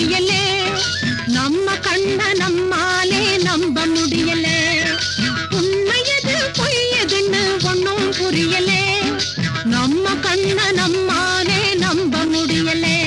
முடியலே, நம்ம கண்ண நம்மாலே நம்ப முடியலே. உண்மையது பொய்யதுன்னு ஒன்னும் புரியலே, நம்ம கண்ண நம்மாலே நம்ப முடியலே.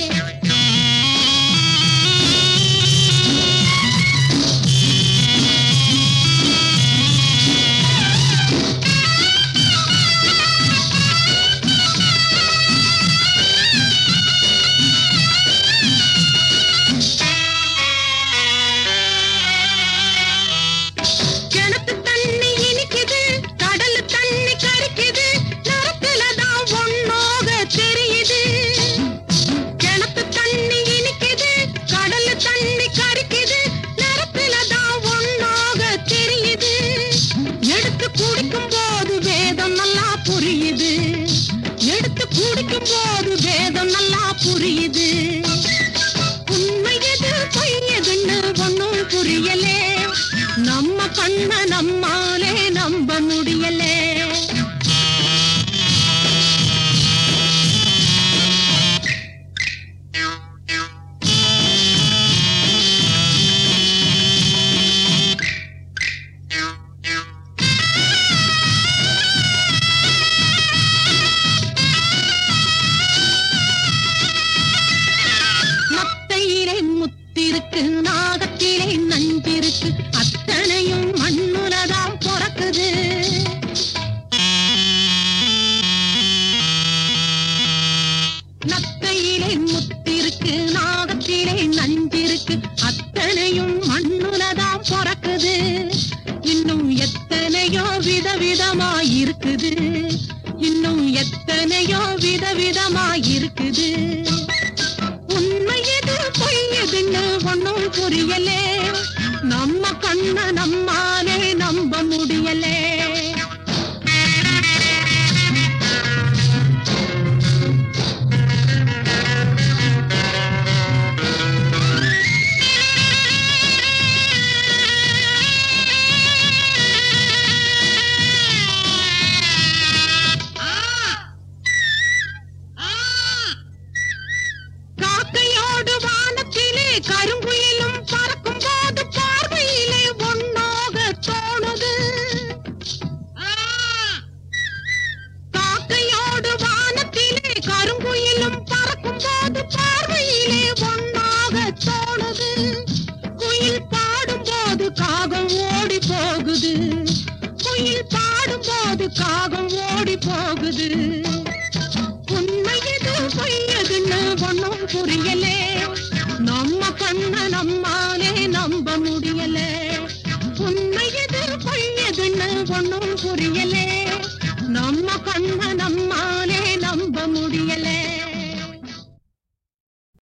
போது வேதம் நல்லா புரியுது. உண்மையது பொய்யதுன்னு ஒன்னும் புரியலே, நம்ம கண்ண நம்மாலே நம்ப முடியலே. முத்திருக்கு நாகத்திலே நஞ்சிருக்கு, அத்தனையும் மண்ணுலதான் பிறக்குது. நத்தையிலே முத்திருக்கு நாகத்திலே நஞ்சிருக்கு, அத்தனையும் மண்ணுலதான் பிறக்குது. இன்னும் எத்தனையோ விதவிதமாயிருக்குது, இன்னும் எத்தனையோ விதவிதமாயிருக்குது. உண்மையது பொய்யதுன்னு ஒன்னும் புரியலே, நம்ம கண்ண நம்மாலே நம்ப முடியலே. கருங்குயிலும் பறக்கும் போது பார்வையிலே ஒன்னாக தோணுது. காக்கையோடு வானத்திலே கருங்குயிலும் பறக்கும் போது பார்வையிலே ஒன்னாக தோணுது. குயில் பாடும் போது காகம் ஓடி போகுது, குயில் பாடும் போது காகம் ஓடி போகுது. உண்மையது பொய்யதுன்னு ஒன்னும் புரியலே, நம்ம கண்ண நம்மாலே நம்ப